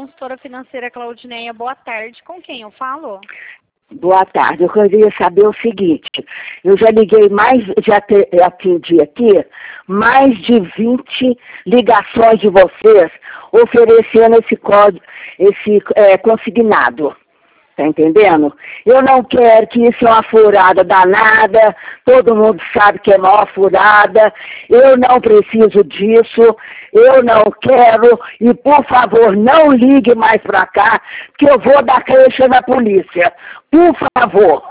consultora financeira Claudineia, boa tarde. Com quem eu falo? Boa tarde. Eu queria saber o seguinte, eu já liguei atendi aqui mais de 20 ligações de vocês oferecendo esse código, consignado. Tá entendendo? Eu não quero que isso é uma furada danada, todo mundo sabe que é maior furada, eu não preciso disso, eu não quero, e por favor, não ligue mais pra cá, que eu vou dar queixa na polícia. Por favor.